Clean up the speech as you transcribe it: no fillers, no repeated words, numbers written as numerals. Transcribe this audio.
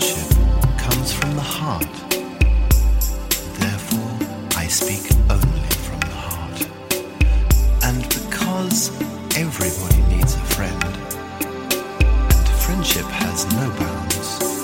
friendship comes from the heart. Therefore, I speak only from the heart. And because everybody needs a friend, and friendship has no bounds,